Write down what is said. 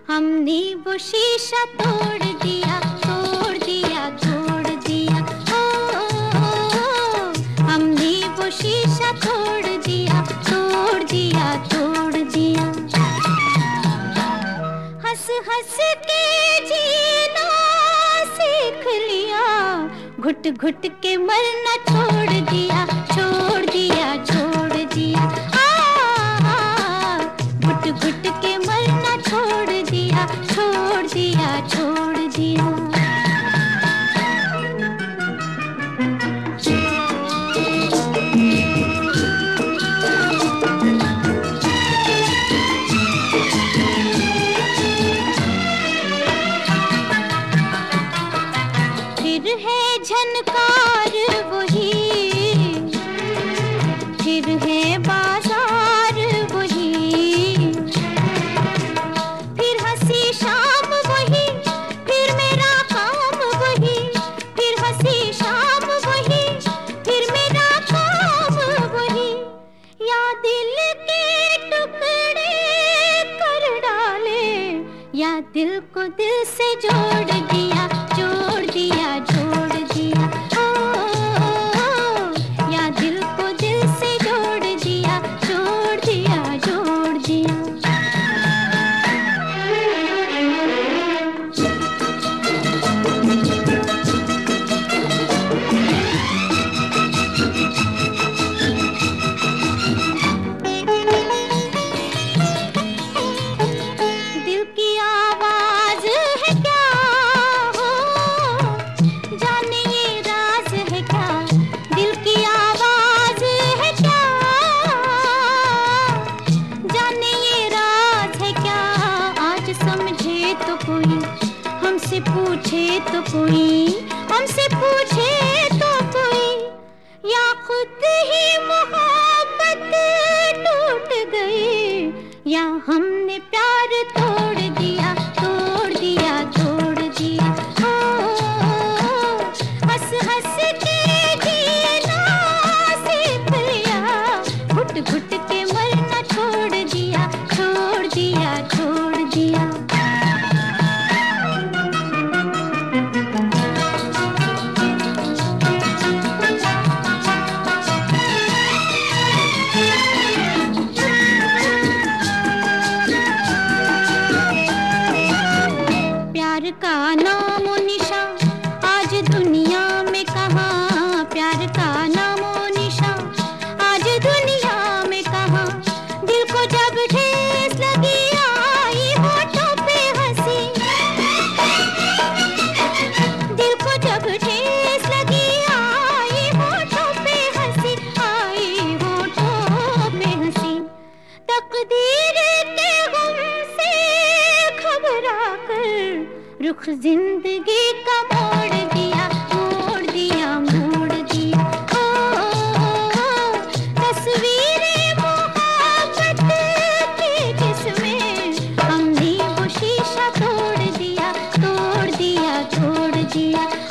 हमने वो शीशा तोड़ दिया, तोड़ दिया, तोड़ दिया। ओ, हमने वो शीशा तोड़ दिया, तोड़ दिया, तोड़ दिया। हंस हंस के जीना सीख लिया, घुट घुट के मरना छोड़ दिया, छोड़ दिया, छोड़ दिया। घुट घुट के मरना छोड़ दिया, छोड़ दिया, छोड़ दिया। फिर है झनकार वही, फिर है बाजार वही, फिर हंसी शाम वही, फिर मेरा काम वही, फिर हंसी शाम वही, फिर मेरा काम वही। या दिल के टुकड़े कर डाले, या दिल को दिल से जोड़ दिया, जोड़ दिया, जोड़ दिया। या दिल को दिल से जोड़ दिया, जोड़ दिया, जोड़ दिया। दिल की आवाज है क्या, हो जाने ये राज है क्या। दिल की आवाज है क्या, जाने ये राज है क्या। आज समझे तो कोई, हमसे पूछे तो कोई, हमसे पूछे तो कोई। या खुद ही मोहब्बत टूट गई, या हमने प्यार तोड़ दिया, तोड़ दिया, तोड़ दिया। हंस हंस के जीना सीख लिया, घुट घुट के मरना छोड़ दिया, छोड़ दिया, छोड़ दिया। प्यार का नामो निशान आज दुनिया में कहाँ, प्यार का नामो निशान आज दुनिया में कहाँ। दिल को जब ठेस लगी आई होठों पे हंसी, दिल को जब ठेस लगी आई होठों पे हंसी, आई होठों पे हंसी। तकदीर के गम से घबरा कर रुख जिंदगी का मोड़ दिया, मोड़ दिया, मोड़ दिया। तस्वीरें मोहब्बत की जिसमें हमने वो शीशा तोड़ दिया, तोड़ दिया, तोड़ दिया।